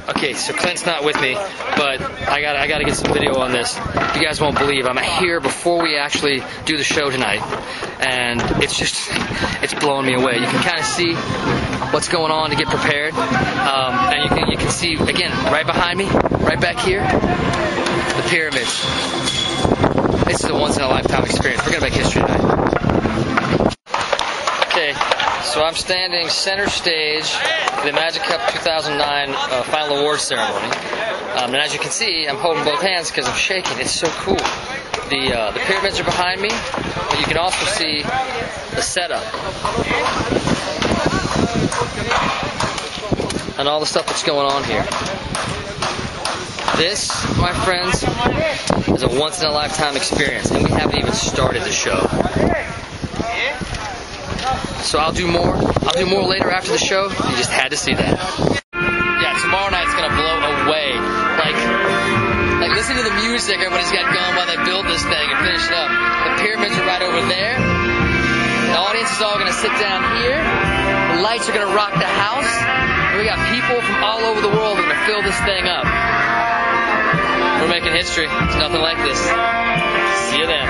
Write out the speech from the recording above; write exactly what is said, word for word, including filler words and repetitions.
Okay, so Clint's not with me, but I got I got to get some video on this. You guys won't believe I'm here before we actually do the show tonight, and it's just it's blowing me away. You can kind of see what's going on to get prepared, um, and you can you can see again right behind me, right back here, the pyramids. This is a once in a lifetime experience. We're gonna make history tonight. Okay, so I'm standing center stage for the Magic Cup two thousand nine uh, final awards ceremony. Um, and as you can see, I'm holding both hands because I'm shaking. It's so cool. The, uh, the pyramids are behind me, but you can also see the setup and all the stuff that's going on here. This, my friends, is a once in a lifetime experience, and we haven't even started the show. So I'll do more. I'll do more later after the show. You just had to see that. Yeah, tomorrow night's gonna blow away. Like, like listen to the music everybody's got going while they build this thing and finish it up. The pyramids are right over there. The audience is all gonna sit down here. The lights are gonna rock the house. And we got people from all over the world that are gonna fill this thing up. We're making history. It's nothing like this. See you then.